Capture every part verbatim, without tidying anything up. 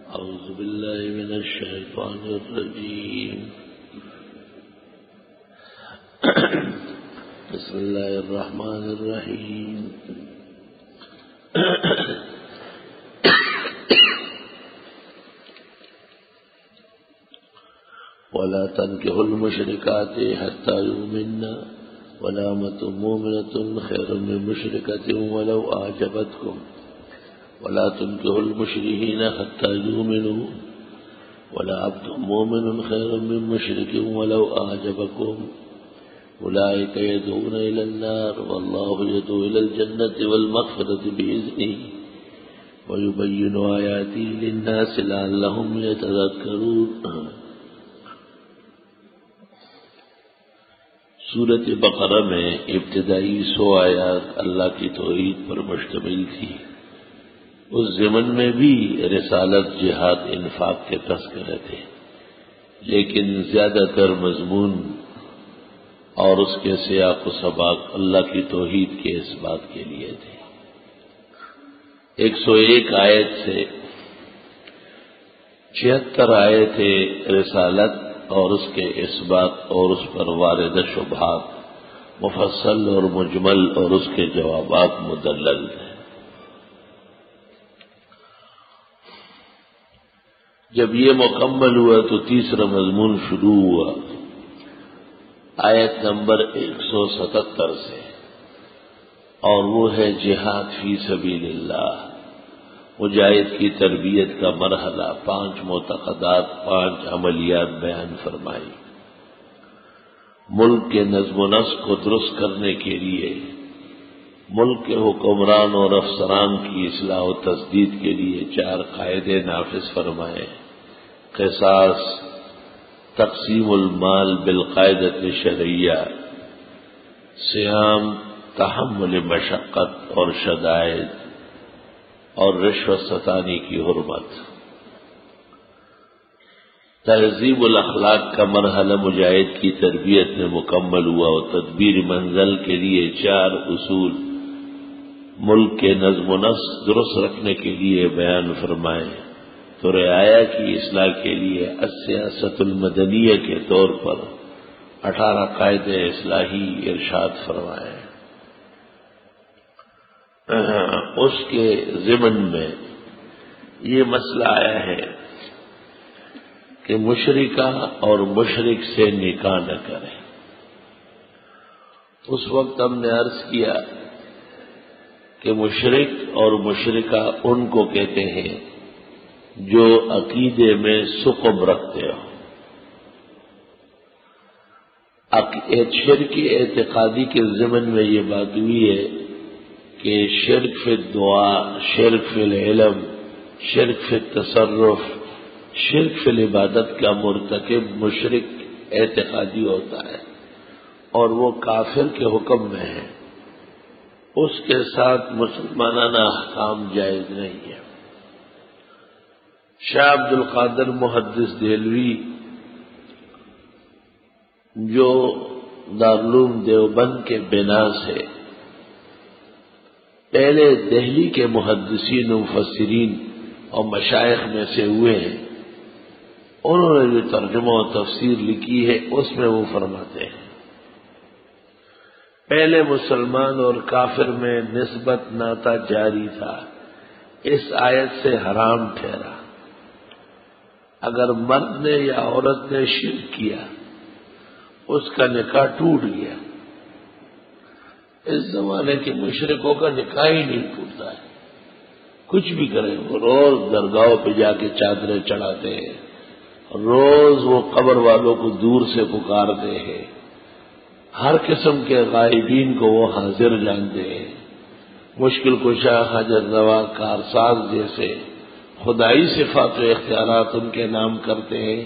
أعوذ بالله من الشيطان الرجيم. بسم الله الرحمن الرحيم. ولا تنكحوا المشركات حتى يؤمنن ولا أمة مؤمنة خير من مشركة ولو أعجبتكم ولا تنكحوا المشركين حتى يؤمنوا ولا عبد مؤمن خير من مشرك ولو أعجبكم أولئك يدعون إلى النار والله يدعو إلى الجنة والمغفرة بإذنه ويبين آياته للناس لعلهم يتذكرون. سورۃ بقرہ میں ابتدائی سو آیات اللہ کی توحید پر مشتمل تھی. اس ضمن میں بھی رسالت، جہاد، انفاق کے تذکرے تھے، لیکن زیادہ تر مضمون اور اس کے سیاق و سباق اللہ کی توحید کے اس بات کے لیے تھے. ایک سو ایک آیت سے چھہتر آیت تھے رسالت اور اس کے اثبات اور اس پر وارد شبہات مفصل اور مجمل اور اس کے جوابات مدلل ہیں. جب یہ مکمل ہوا تو تیسرا مضمون شروع ہوا آیت نمبر ایک سو ستتر سے، اور وہ ہے جہاد فی سبیل اللہ، مجاہد کی تربیت کا مرحلہ. پانچ معتقدات، پانچ عملیات بیان فرمائی. ملک کے نظم و نسق کو درست کرنے کے لیے، ملک کے حکمران اور افسران کی اصلاح و تسدید کے لیے چار قاعدے نافذ فرمائے: قصاص، تقسیم المال بالقاعدۃ شرعیہ، صیام، تحمل مشقت اور شدائد، اور رشوت ستانی کی حرمت. تہذیب الاخلاق کا مرحلہ مجاہد کی تربیت میں مکمل ہوا اور تدبیر منزل کے لیے چار اصول ملک کے نظم و نسق درست رکھنے کے لیے بیان فرمائے. تو رعایا کی اصلاح کے لیے السیاست المدنیہ کے طور پر اٹھارہ قاعدے اصلاحی ارشاد فرمائے. اس کے ضمن میں یہ مسئلہ آیا ہے کہ مشرکہ اور مشرک سے نکاح نہ کریں. اس وقت ہم نے عرض کیا کہ مشرک اور مشرکہ ان کو کہتے ہیں جو عقیدے میں ثقب رکھتے ہو. شرک اعتقادی کے ضمن میں یہ بات ہوئی ہے کہ شرک فی الدعا، شرک فی العلم، شرک فی التصرف، شرک فی العبادت کا مرتکب مشرک اعتقادی ہوتا ہے اور وہ کافر کے حکم میں ہے. اس کے ساتھ مسلمانانہ احکام جائز نہیں ہے. شاہ عبد القادر محدث دہلوی جو دارالعلوم دیوبند کے بنا سے پہلے دہلی کے محدثین و مفسرین اور مشائخ میں سے ہوئے ہیں، انہوں نے جو ترجمہ و تفسیر لکھی ہے اس میں وہ فرماتے ہیں پہلے مسلمان اور کافر میں نسبت ناتا جاری تھا، اس آیت سے حرام ٹھہرا. اگر مرد نے یا عورت نے شرک کیا اس کا نکاح ٹوٹ گیا. اس زمانے کے مشرکوں کا نکاح ہی نہیں ٹوٹتا ہے. کچھ بھی کریں، وہ روز درگاہوں پہ جا کے چادریں چڑھاتے ہیں، روز وہ قبر والوں کو دور سے پکارتے ہیں، ہر قسم کے غائبین کو وہ حاضر جانتے ہیں. مشکل کشا، حاجت روا، کارساز جیسے خدائی صفات و اختیارات ان کے نام کرتے ہیں.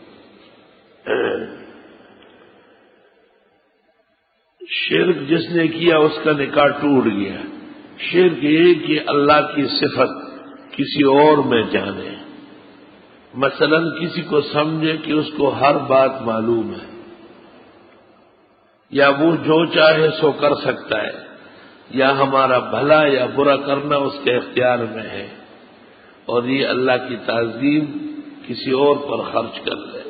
شرک جس نے کیا اس کا نکاح ٹوٹ گیا. شرک یہ کہ اللہ کی صفت کسی اور میں جانے، مثلا کسی کو سمجھے کہ اس کو ہر بات معلوم ہے یا وہ جو چاہے سو کر سکتا ہے، یا ہمارا بھلا یا برا کرنا اس کے اختیار میں ہے، اور یہ اللہ کی تعظیم کسی اور پر خرچ کر لے.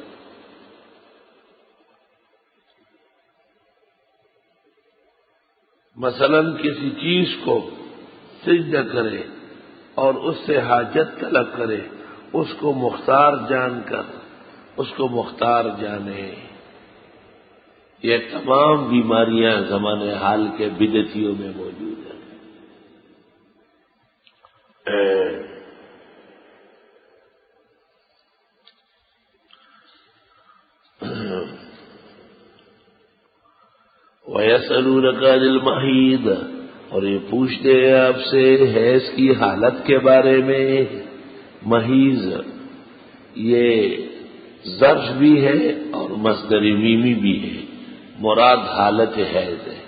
مثلا کسی چیز کو سجدہ کرے اور اس سے حاجت طلب کرے، اس کو مختار جان کر اس کو مختار جانے. یہ تمام بیماریاں زمانے حال کے بدعتیوں میں موجود ہیں. وَيَسْأَلُونَكَ عَنِ الْمَحِيضِ، اور یہ پوچھتے ہیں آپ سے حیض کی حالت کے بارے میں. محیض یہ ظرف بھی ہے اور مصدر میمی بھی ہے، مراد حالت حیض ہے.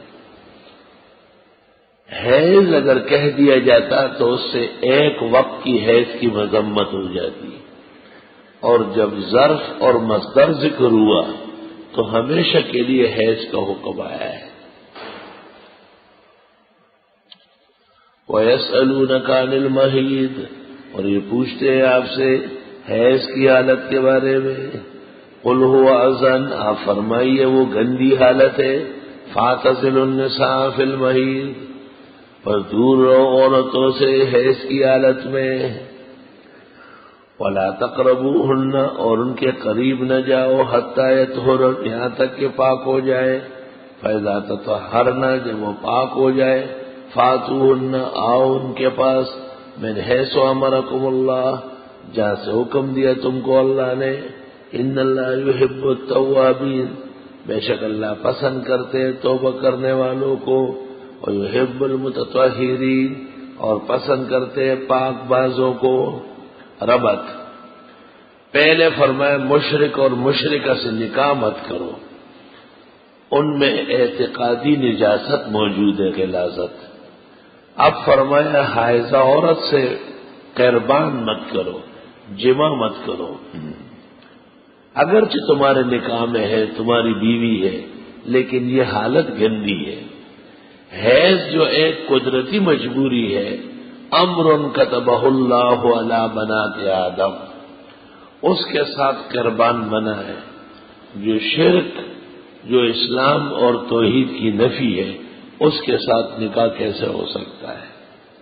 حیض اگر کہہ دیا جاتا تو اس سے ایک وقت کی حیض کی مذمت ہو جاتی، اور جب ظرف اور مصدر ذکر ہوا تو ہمیشہ کے لیے حیض کا حکم آیا ہے. وَيَسْأَلُونَكَ عَنِ الْمَحِيضِ، اور یہ پوچھتے ہیں آپ سے حیض کی حالت کے بارے میں. قُلْ هُوَ أَذًى، آپ فرمائیے وہ گندی حالت ہے. فَاعْتَزِلُوا النِّسَاءَ فِي الْمَحِيضِ، پر دور رہو عورتوں سے حیض کی حالت میں. وَلَا تَقْرَبُوهُنَّ، اور ان کے قریب نہ جاؤ. حَتَّى يَطْهُرْنَ، یہاں تک کہ پاک ہو جائے. فَإِذَا تَطَهَّرْنَ، جب وہ پاک ہو جائے. فَاتُوهُنَّ، آؤ ان کے پاس. مِنْ حَيْثُ أَمَرَكُمُ اللَّهُ، جہاں سے حکم دیا تم کو اللہ نے. إِنَّ اللَّهَ يُحِبُّ التَّوَّابِينَ، بے شک اللہ پسند کرتے توبہ کرنے والوں کو. وَيُحِبُّ الْمُتَطَهِّرِينَ، اور پسند کرتے پاک بازوں کو. ربط پہلے فرمایا مشرک اور مشرکہ سے نکاح مت کرو، ان میں اعتقادی نجاست موجود ہے، غلاظت. اب فرمایا حائضہ عورت سے قربان مت کرو، جمع مت کرو. اگرچہ تمہارے نکاح میں ہے، تمہاری بیوی ہے، لیکن یہ حالت گندی ہے. حیض جو ایک قدرتی مجبوری ہے، امر کتبہ اللہ علی بنات آدم، اس کے ساتھ قربان منع ہے. جو شرک، جو اسلام اور توحید کی نفی ہے، اس کے ساتھ نکاح کیسے ہو سکتا ہے؟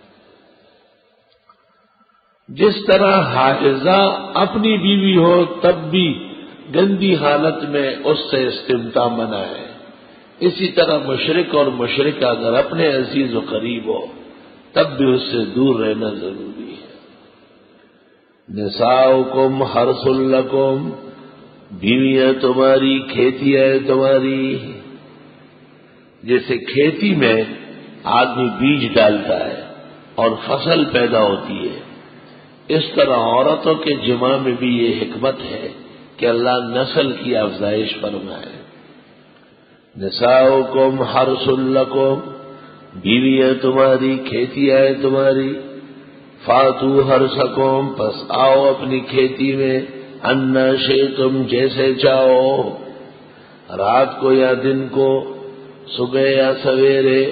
جس طرح حائضہ اپنی بیوی ہو تب بھی گندی حالت میں اس سے استمتاع منع ہے، اسی طرح مشرک اور مشرکہ اگر اپنے عزیز و قریب ہو تب بھی اس سے دور رہنا ضروری ہے. نساؤکم حرث لکم، بیویاں تمہاری کھیتی ہے تمہاری. جیسے کھیتی میں آدمی بیج ڈالتا ہے اور فصل پیدا ہوتی ہے، اس طرح عورتوں کے جمع میں بھی یہ حکمت ہے کہ اللہ نسل کی افزائش فرمائے. نساؤکم حرث لکم، بیویاں تمہاری کھیتی ہے تمہاری. فاتو حرثکم، پس آؤ اپنی کھیتی میں. انا شئتم، جیسے چاہو، رات کو یا دن کو، صبح یا سویرے.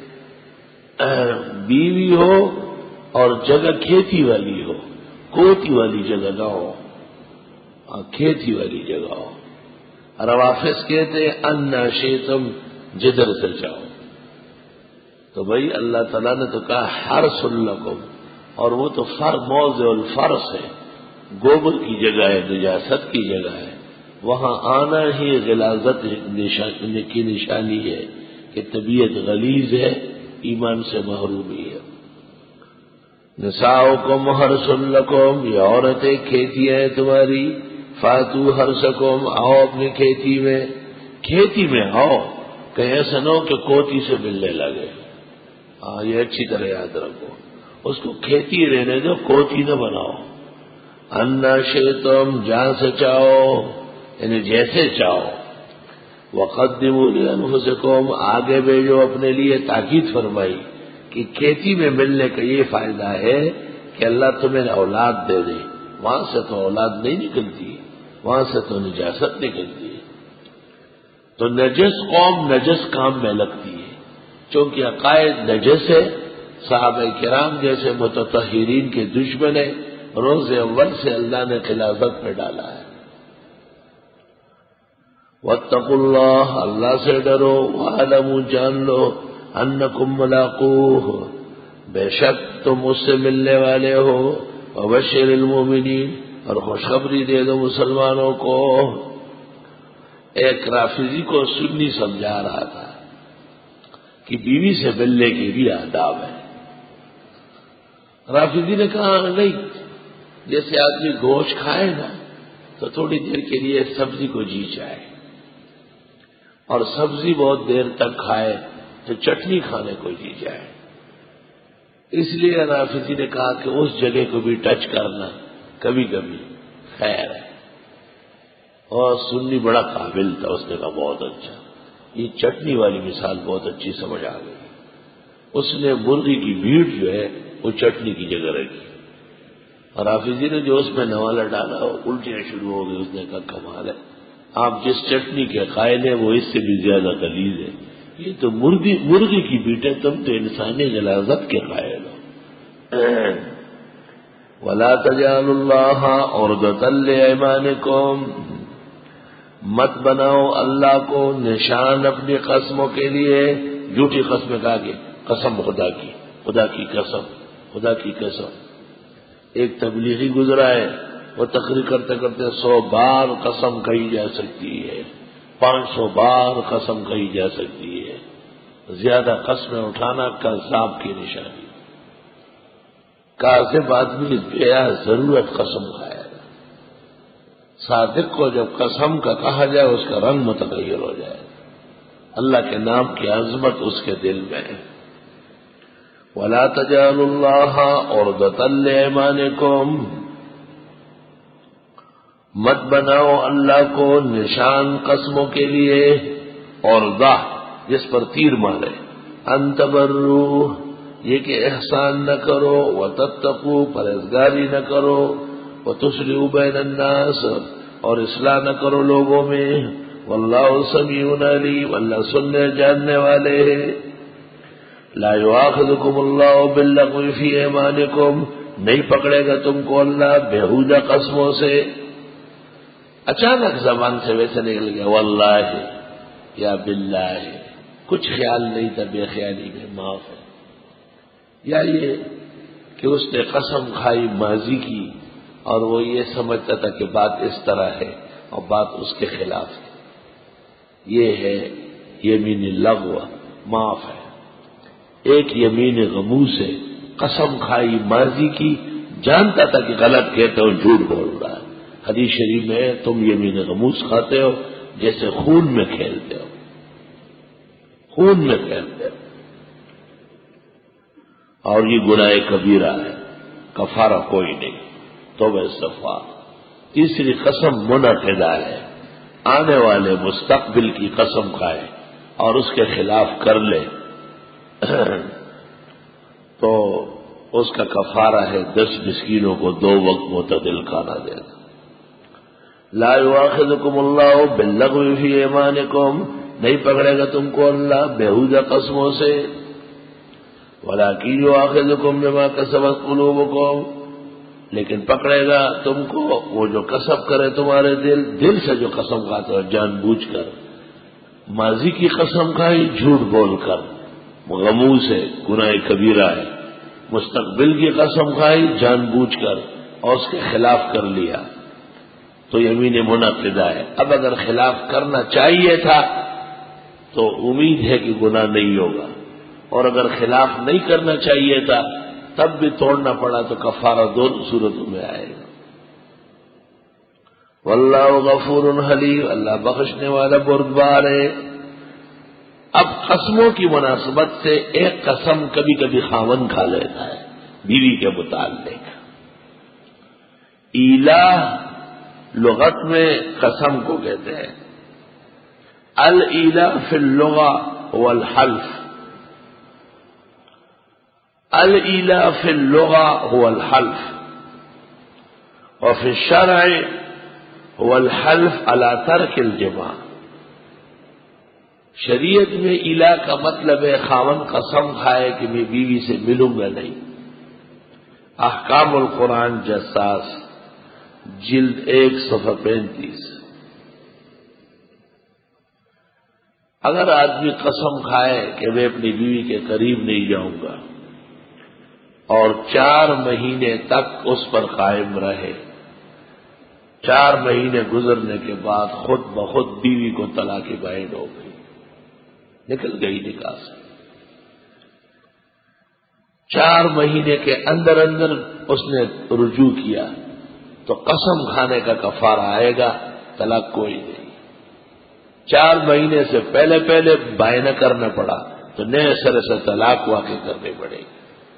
بیوی ہو اور جگہ کھیتی والی ہو، کوتی والی جگہ نہ ہو، کھیتی والی جگہ ہو. روافظ کہتے ہیں انا شئتم، جدھر سے چاہو. تو بھائی اللہ تعالیٰ نے تو کہا حرث لکم، اور وہ تو فر موضع الفرس ہے، گوبر کی جگہ ہے، نجاست کی جگہ ہے. وہاں آنا ہی غلاظت کی نشانی ہے کہ طبیعت غلیظ ہے، ایمان سے محرومی ہے. نساؤکم حرث لکم، یہ عورتیں کھیتی ہیں تمہاری. فاتو حرثکم، آؤ اپنی کھیتی میں. کھیتی میں آؤ، کہیں ایسا نہ ہو کہ کوتی سے ملنے لگے. ہاں یہ اچھی طرح یاد رکھو، اس کو کھیتی رہنے دو، کوتی نہ بناؤ. انا شئتم، جہاں سے چاہو، یعنی جیسے چاہو. وقدموا لانفسکم، آگے بھیجو اپنے لیے. تاکید فرمائی کہ کھیتی میں ملنے کا یہ فائدہ ہے کہ اللہ تمہیں اولاد دے دے. وہاں سے تو اولاد نہیں نکلتی، وہاں سے تو نجاست نکلتی ہے. تو نجس قوم نجس کام میں لگتی ہے، چونکہ عقائد نجس ہے. صحابہ کرام جیسے متطہرین کے دشمن ہیں، روز اول سے اللہ نے خلافت پہ ڈالا ہے۔ واتقوا اللہ، اللہ سے ڈرو، وَاعْلَمُوا، جان لو، انکم ملاقوہ، بے شک تم اس سے ملنے والے ہو، وبشر المؤمنین، اور خوشخبری دے دو مسلمانوں کو۔ ایک رافضی کو سنی سمجھا رہا تھا کہ بیوی سے ملنے کے بھی آداب ہے۔ رافضی نے کہا نہیں، جیسے آدمی گوشت کھائے نا تو تھوڑی دیر کے لیے سبزی کو جی چاہے، اور سبزی بہت دیر تک کھائے تو چٹنی کھانے کو جی جائے۔ اس لیے رافضی نے کہا کہ اس جگہ کو بھی ٹچ کرنا کبھی کبھی خیر ہے۔ اور سنی بڑا قابل تھا، اس نے کہا بہت اچھا، یہ چٹنی والی مثال بہت اچھی سمجھ آ گئی۔ اس نے مرغی کی بھیڑ جو ہے وہ چٹنی کی جگہ رکھی، اور حافظی نے جو اس میں نوالا ڈالا وہ الٹیاں شروع ہو گئی۔ اس نے کہا کمال ہے، آپ جس چٹنی کے قائل ہیں وہ اس سے بھی زیادہ غلیظ ہے، یہ تو مرغی مرغی کی بیٹ ہے، تم تو انسانی غلاظت کے قائل ہو۔ وَلَا تَجْعَلُوا اللَّهَ عُرْضَةً لِأَيْمَانِكُمْ، مت بناؤ اللہ کو نشان اپنی قسموں کے لیے۔ جھوٹی قسمیں کہا کہ قسم خدا کی، خدا کی قسم، خدا کی قسم۔ ایک تبلیغی گزرا ہے، وہ تقریر کرتے کرتے سو بار قسم کہی جا سکتی ہے، پانچ سو بار قسم کہی جا سکتی ہے۔ زیادہ قسمیں اٹھانا کذاب کی نشانی۔ کاذب آدمی بیا ضرورت قسم کھائے گا، صادق کو جب قسم کا کہا جائے اس کا رنگ متغیر ہو جائے، اللہ کے نام کی عظمت اس کے دل میں ہے۔ وَلَا تَجْعَلُوا اللَّهَ عُرْضَةً لِأَيْمَانِكُمْ، مت بناؤ اللہ کو نشان قسموں کے لیے، عرضہ جس پر تیر مارے، ان تبروا، یہ کہ احسان نہ کرو، وتتقوا، پرہیزگاری نہ کرو، وتصلحوا بین الناس، اور اصلاح نہ کرو لوگوں میں، واللہ سمیع علیم، اللہ سننے جاننے والے ہیں۔ لا یؤاخذکم اللہ باللغو فی ایمانکم، نہیں پکڑے گا تم کو اللہ بےہودہ قسموں سے۔ اچانک زبان سے ویسے نکل گیا واللہ یا باللہ، کچھ خیال نہیں تھا، بے خیالی میں معاف ہے۔ یا یہ کہ اس نے قسم کھائی ماضی کی اور وہ یہ سمجھتا تھا کہ بات اس طرح ہے اور بات اس کے خلاف ہے، یہ ہے یمین لغو، معاف ہے۔ ایک یمین غموس ہے، قسم کھائی ماضی کی، جانتا تھا کہ غلط کہتے ہو، جھوٹ بول رہا ہے۔ حدیث شریف میں ہے تم یمین غموس کھاتے ہو جیسے خون میں کھیلتے ہو، خون میں کھیلتے ہو، اور یہ گناہ کبیرہ ہے، کفارہ کوئی نہیں، توبہ استغفار۔ تیسری قسم منعقدہ ہے، آنے والے مستقبل کی قسم کھائے اور اس کے خلاف کر لے تو اس کا کفارہ ہے دس مسکینوں کو دو وقت معتدل کھانا دینا۔ لا یؤاخذکم اللہ باللغو فی ایمانکم، نہیں پکڑے گا تم کو اللہ بےہودہ قسموں سے، ولکن یؤاخذکم بما کسبت قلوبکم، لیکن پکڑے گا تم کو وہ جو قسم کرے تمہارے دل، دل سے جو قسم کھاتے ہو جان بوجھ کر، ماضی کی قسم کھائی جھوٹ بول کر، غموس ہے، گناہ کبیرہ ہے، مستقبل کی قسم کھائی جان بوجھ کر اور اس کے خلاف کر لیا تو یمین منعقدہ ہے۔ اب اگر خلاف کرنا چاہیے تھا تو امید ہے کہ گناہ نہیں ہوگا، اور اگر خلاف نہیں کرنا چاہیے تھا تب بھی توڑنا پڑا تو کفارہ دونوں صورتوں میں آئے گا۔ واللہ غفور حلیم، اللہ بخشنے والا بردبار ہے۔ اب قسموں کی مناسبت سے ایک قسم کبھی کبھی خاوند کھا لیتا ہے بیوی کے متعلق۔ ایلہ لغت میں قسم کو کہتے ہیں، الایلہ فی اللغہ هو الحلف، الایلہ فی اللغہ هو الحلف، وفی الشرع هو الحلف على ترک الجماع۔ شریعت میں الہ کا مطلب ہے خاوند قسم کھائے کہ میں بیوی سے ملوں گا نہیں، احکام القرآن جساس جلد ایک صفحہ پینتیس. اگر آدمی قسم کھائے کہ میں اپنی بیوی کے قریب نہیں جاؤں گا اور چار مہینے تک اس پر قائم رہے، چار مہینے گزرنے کے بعد خود بخود بیوی کو طلاق بائن ہو گئی، نکل گئی نکاح سے، چار مہینے کے اندر اندر اس نے رجوع کیا تو قسم کھانے کا کفارہ آئے گا، طلاق کوئی نہیں. چار مہینے سے پہلے پہلے بائنہ کرنا پڑا تو نئے سرے سے طلاق واقع کرنی پڑے گی.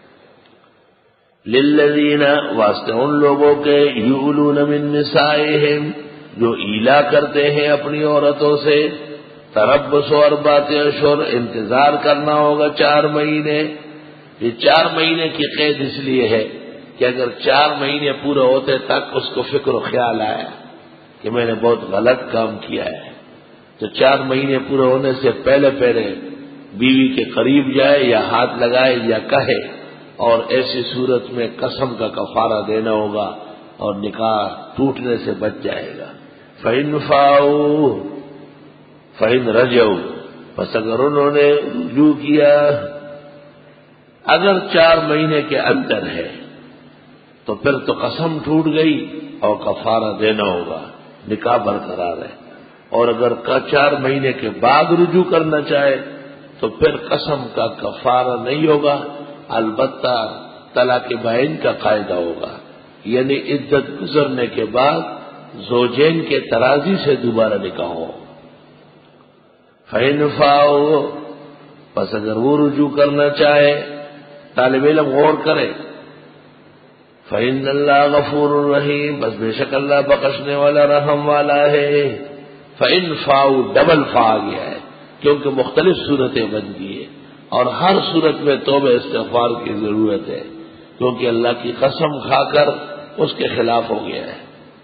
للذین واسطے ان لوگوں کے یؤلون من نسائہم جو ایلا کرتے ہیں اپنی عورتوں سے، تربص اربعۃ اشہر انتظار کرنا ہوگا چار مہینے. یہ چار مہینے کی قید اس لیے ہے کہ اگر چار مہینے پورے ہوتے تک اس کو فکر و خیال آیا کہ میں نے بہت غلط کام کیا ہے تو چار مہینے پورے ہونے سے پہلے پہلے بیوی کے قریب جائے یا ہاتھ لگائے یا کہے، اور ایسی صورت میں قسم کا کفارہ دینا ہوگا اور نکاح ٹوٹنے سے بچ جائے گا. فَإِنْ فَاؤُوا فَإِنْ رَجَعُوا پس اگر انہوں نے رجوع کیا، اگر چار مہینے کے اندر ہے تو پھر تو قسم ٹوٹ گئی اور کفارہ دینا ہوگا، نکاح برقرار ہے. اور اگر چار مہینے کے بعد رجوع کرنا چاہے تو پھر قسم کا کفارہ نہیں ہوگا، البتہ طلاق بائن کا قاعدہ ہوگا، یعنی عدت گزرنے کے بعد زوجین کے ترازی سے دوبارہ نکاح ہو. فَإِنْ فَاؤُوا پس اگر وہ رجوع کرنا چاہے، طالب علم غور کرے، فَإِنَّ اللَّهَ غَفُورٌ رَحِيمٌ بس بے شک اللہ بخشنے والا رحم والا ہے. فَإِنْ فَاؤُوا ڈبل فا آ گیا ہے کیونکہ مختلف صورتیں بن گئی ہیں اور ہر صورت میں توبہ استغفار کی ضرورت ہے کیونکہ اللہ کی قسم کھا کر اس کے خلاف ہو گیا ہے.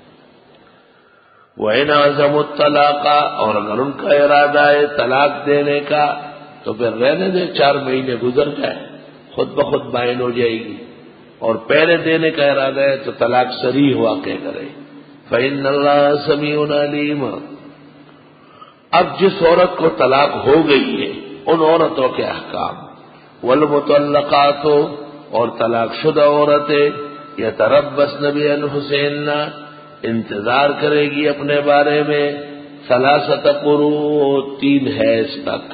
وَإِنْ عَزَمُوا الطَّلَاقَ اور اگر ان کا ارادہ ہے طلاق دینے کا تو پھر رہنے دے، چار مہینے گزر جائے خود بخود بائن ہو جائے گی. اور پہلے دینے کا ارادہ ہے تو طلاق صریح واقع کرے. فَإِنَّ اللَّهَ سَمِيعٌ عَلِيمٌ اب جس عورت کو طلاق ہو گئی ہے ان عورتوں کے احکام. والمطلقات اور طلاق شدہ عورتیں یتربصن بانفسہن انتظار کرے گی اپنے بارے میں ثلاثۃ قروء تین حیض تک.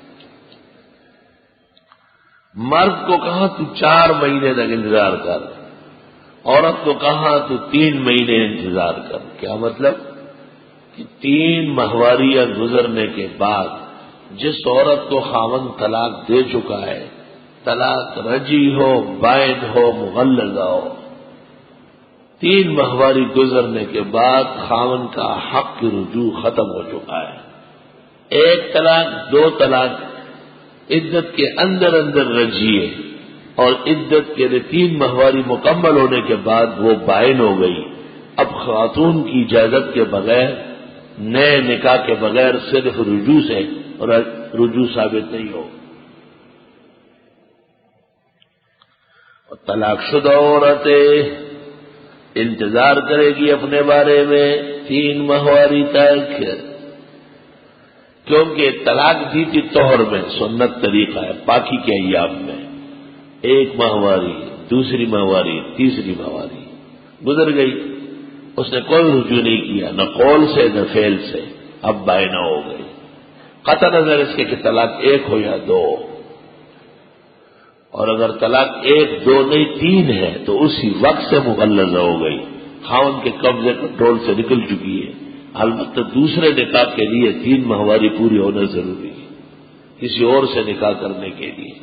مرد کو کہا تو چار مہینے تک انتظار کر، عورت کو کہا تو تین مہینے انتظار کر. کیا مطلب کہ تین ماہواریاں گزرنے کے بعد جس عورت کو خاوند طلاق دے چکا ہے، طلاق رجی ہو، بائن ہو، مغلظہ ہو، تین ماہواری گزرنے کے بعد خاوند کا حق کی رجوع ختم ہو چکا ہے. ایک طلاق، دو طلاق عدت کے اندر اندر رجیے اور عدت کے تین ماہواری مکمل ہونے کے بعد وہ بائن ہو گئی. اب خاتون کی اجازت کے بغیر، نئے نکاح کے بغیر صرف رجوع سے اور رجوع ثابت نہیں ہو. اور طلاق شدہ عورتیں انتظار کرے گی اپنے بارے میں تین ماہواری تک، کیونکہ طلاق دی تھی طہر میں، سنت طریقہ ہے پاکی کے ایام میں، ایک ماہواری، دوسری ماہواری، تیسری ماہواری گزر گئی، اس نے کوئی رجوع نہیں کیا، نہ قول سے نہ فعل سے، اب بائنہ ہو گئی. قطع نظر اس کے کہ طلاق ایک ہو یا دو، اور اگر طلاق ایک دو نہیں تین ہے تو اسی وقت سے مغلظہ ہو گئی، خاوند کے قبضے کنٹرول سے نکل چکی ہے. البتہ دوسرے نکاح کے لیے تین ماہواری پوری ہونا ضروری ہے کسی اور سے نکاح کرنے کے لیے.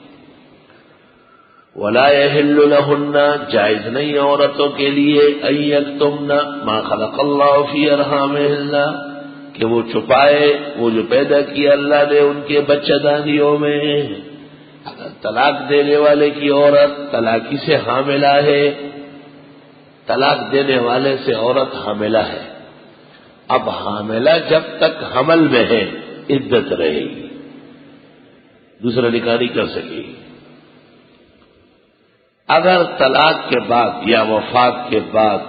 وَلَا يَحِلُّ لَهُنَّ جائز نہیں عورتوں کے لیے أَن يَكْتُمْنَ مَا خَلَقَ اللَّهُ فِي أَرْحَامِهِنَّ کہ وہ چھپائے وہ جو پیدا کیا اللہ نے ان کے بچہ دانیوں میں. اگر طلاق دینے والے کی عورت طلاقی سے حاملہ ہے، طلاق دینے والے سے عورت حاملہ ہے، اب حاملہ جب تک حمل میں ہے عدت رہے گی، دوسرا نکاح نہیں کر سکے گی. اگر طلاق کے بعد یا وفات کے بعد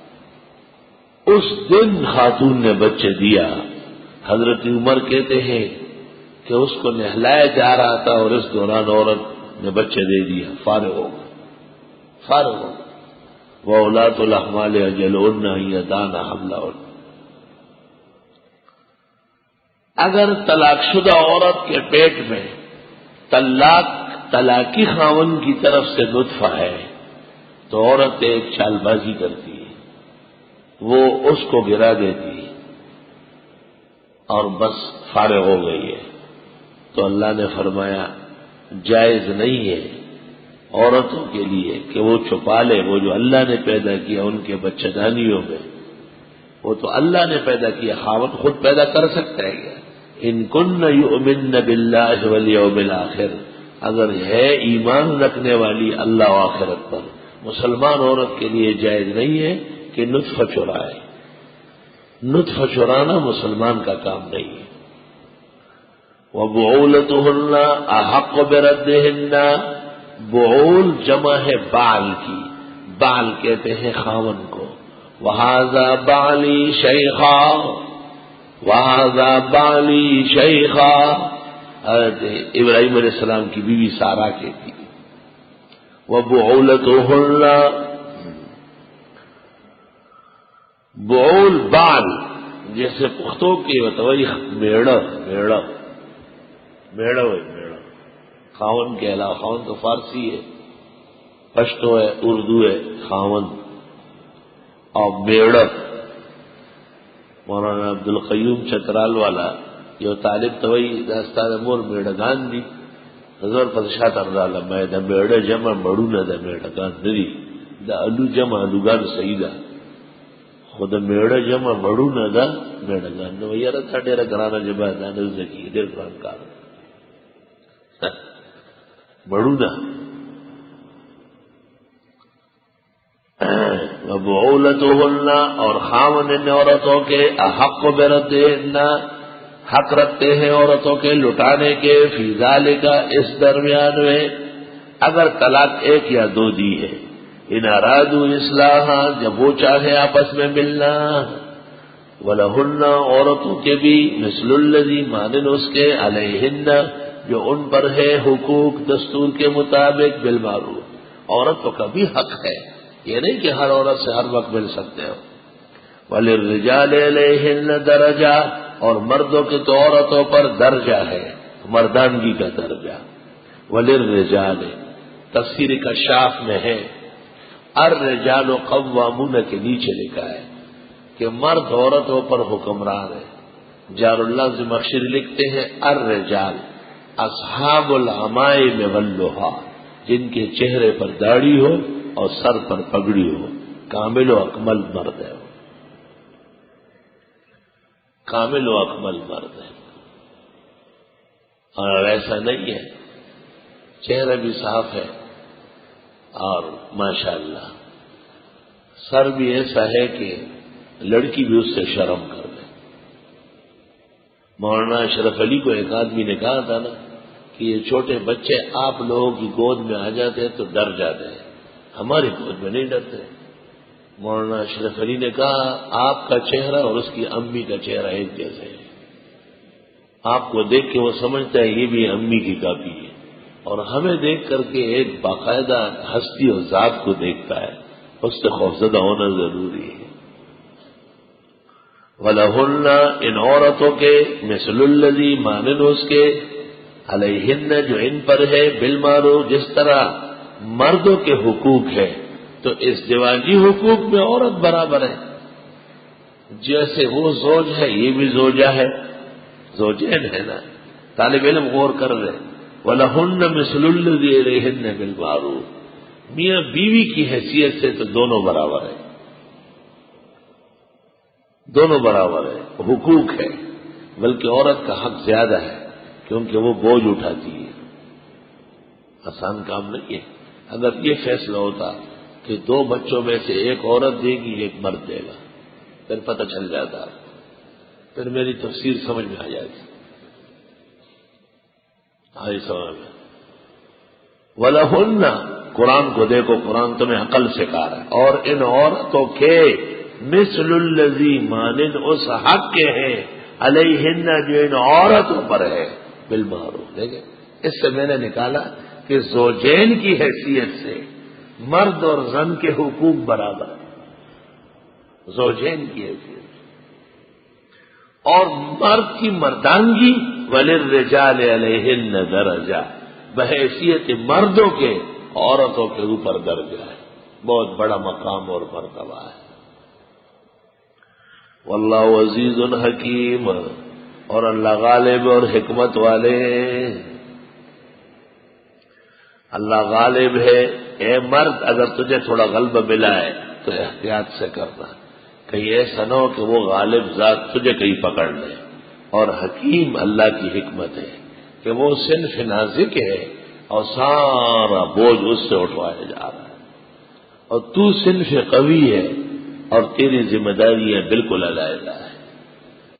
اس دن خاتون نے بچے دیا، حضرت عمر کہتے ہیں کہ اس کو نہلایا جا رہا تھا اور اس دوران عورت نے بچے دے دیا، فارغ ہو گئے فارغ ہو گئے وَأُولَاتُ الْأَحْمَالِ أَجَلُهُنَّ أَن يَضَعْنَ حَمْلَهُنَّ۔ اگر طلاق شدہ عورت کے پیٹ میں طلاق طلاقی خاوند کی طرف سے نطفہ ہے تو عورت ایک چال بازی کرتی ہے، وہ اس کو گرا دیتی ہے اور بس فارغ ہو گئی ہے۔ تو اللہ نے فرمایا جائز نہیں ہے عورتوں کے لیے کہ وہ چھپا لے وہ جو اللہ نے پیدا کیا ان کے بچہ دانیوں میں، وہ تو اللہ نے پیدا کیا، خاوند خود پیدا کر سکتا ہے کیا؟ ان کن یؤمن باللہ والیوم الآخر، اگر ہے ایمان رکھنے والی اللہ و آخرت پر، مسلمان عورت کے لیے جائز نہیں ہے کہ نطفہ چرائے۔ نطفہ چرانا مسلمان کا کام نہیں ہے۔ وَبُعُولَتُهُنَّ أَحَقُّ بِرَدِّهِنَّ، بعول جمع ہے بال کی، بال کہتے ہیں خاون کو۔ وَهَذَا بَعْلِي شَيْخًا وَهَذَا بَعْلِي شَيْخًا، حضرت ابراہیم علیہ السلام کی بیوی سارا کہتی۔ وَبُعُولَتُهُنَّ، بعول بال جیسے پختوں کی بتوئی میڑا میڑا میڑا ہے میڑا، خاون کے علاوہ خاون تو فارسی ہے، پشتو ہے، اردو ہے خاون، اور میڑا مولانا عبد القیوم چترال والا یہ طالب توئی داستان مور میڑگان دی حضور پدشاہ تردالا میں دا میڑا جمع مڑو نہ دا میڑگان دری دا الو جمع الوگان سیدہ خود میڑا جمع مڑو نہ دا میڑگان نو یارا تھا ڈیرا گرانا جمع دانا زکی دیر گران کار مڑو نہ وَبُعُولَتُهُنَّ، اور خاوند ان عورتوں کے احق بردہن، حق رکھتے ہیں عورتوں کے لٹانے کے، فی ذالک، اس درمیان میں اگر طلاق ایک یا دو دی ہے، ان ارادوا اصلاحا، جب وہ چاہے آپس میں ملنا، وَلَهُنَّ، عورتوں کے بھی، مثل الذی، مانند اس کے، علیہن، جو ان پر ہے، حقوق دستور کے مطابق، بالمعروف، عورتوں کا بھی حق ہے، یہ نہیں کہ ہر عورت سے ہر وقت مل سکتے ہو۔ وَلِلرِّجَالِ عَلَيْهِنَّ دَرَجَةٌ، اور مردوں کی تو عورتوں پر درجہ ہے، مردانگی کا درجہ۔ وَلِلرِّجَالِ، تفسیر کشاف میں ہے، الرجال قوامون کے نیچے لکھا ہے کہ مرد عورتوں پر حکمران ہے۔ جار اللہ زمخشری لکھتے ہیں الرجال اصحاب العمائم واللحا، جن کے چہرے پر داڑھی ہو اور سر پر پگڑی ہو، کامل و اکمل مرد ہے، کامل و اکمل مرد ہے۔ اور ایسا نہیں ہے، چہرہ بھی صاف ہے اور ماشاءاللہ سر بھی ایسا ہے کہ لڑکی بھی اس سے شرم کر دے۔ مولانا اشرف علی کو ایک آدمی نے کہا تھا نا کہ یہ چھوٹے بچے آپ لوگوں کی گود میں آ جاتے ہیں تو ڈر جاتے ہیں، ہماری گود میں نہیں ڈرتے۔ مولانا اشرف علی نے کہا آپ کا چہرہ اور اس کی امی کا چہرہ ایک جیسے ہے، آپ کو دیکھ کے وہ سمجھتا ہے یہ بھی امی کی کاپی ہے، اور ہمیں دیکھ کر کے ایک باقاعدہ ہستی اور ذات کو دیکھتا ہے، اس سے خوفزدہ ہونا ضروری ہے۔ وَلَهُنَّ، ان عورتوں کے، مثل الذی، مانند اس کے، علیہن، جو ان پر ہے، بالمعروف، جس طرح مردوں کے حقوق ہے تو اس ازدواجی حقوق میں عورت برابر ہے، جیسے وہ زوج ہے یہ بھی زوجہ ہے، زوجین ہے نا، طالب علم غور کر رہے۔ وَلَهُنَّ مِثْلُ الَّذِي عَلَيْهِنَّ بِالْمَعْرُوفِ، میاں بیوی کی حیثیت سے تو دونوں برابر ہے، دونوں برابر ہے، حقوق ہے، بلکہ عورت کا حق زیادہ ہے کیونکہ وہ بوجھ اٹھاتی ہے، آسان کام نہیں ہے۔ اگر یہ فیصلہ ہوتا کہ دو بچوں میں سے ایک عورت دے گی ایک مرد دے گا، پھر پتہ چل جاتا، پھر میری تفسیر سمجھ میں آ جاتی۔ آئی سمجھ میں۔ وَلَهُنَّ، قرآن کو دیکھو، قرآن تمہیں عقل سکھا رہا ہے. اور ان عورتوں کے مثل الذی مانند اس حق کے ہیں علیہن جو ان عورتوں پر ہے بالمعروف. دیکھیں اس سے میں نے نکالا کہ زوجین کی حیثیت سے مرد اور زن کے حقوق برابر ہیں، زوجین کی حیثیت سے. اور مرد کی مردانگی وللرجال علیہن درجہ، بحیثیت مردوں کے عورتوں کے اوپر درجہ ہے، بہت بڑا مقام اور مرتبہ ہے. واللہ عزیز حکیم، اور اللہ غالب اور حکمت والے. اللہ غالب ہے. اے مرد اگر تجھے تھوڑا غلبہ ملا ہے تو احتیاط سے کرنا، کہیں ایسا نہ ہو کہ وہ غالب ذات تجھے کہیں پکڑ لے. اور حکیم اللہ کی حکمت ہے کہ وہ صنف نازک ہے اور سارا بوجھ اس سے اٹھوایا جا رہا ہے، اور تو صنف قوی ہے اور تیری ذمہ داریاں بالکل علیحدہ ہے.